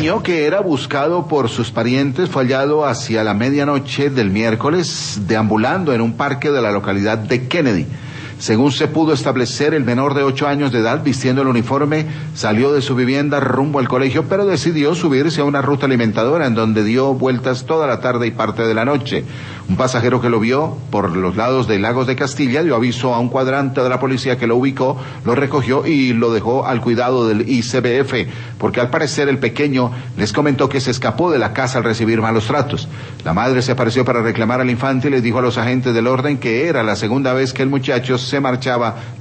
niño, que era buscado por sus parientes, fue hallado hacia la medianoche del miércoles deambulando en un parque de la localidad de Kennedy. Según se pudo establecer, el menor de 8 años de edad, vistiendo el uniforme, salió de su vivienda rumbo al colegio, pero decidió subirse a una ruta alimentadora en donde dio vueltas toda la tarde y parte de la noche. Un pasajero que lo vio por los lados de Lagos de Castilla dio aviso a un cuadrante de la policía, que lo ubicó, lo recogió y lo dejó al cuidado del ICBF, porque al parecer el pequeño les comentó que se escapó de la casa al recibir malos tratos. La madre se apareció para reclamar al infante y les dijo a los agentes del orden que era la segunda vez que el muchacho se marchaba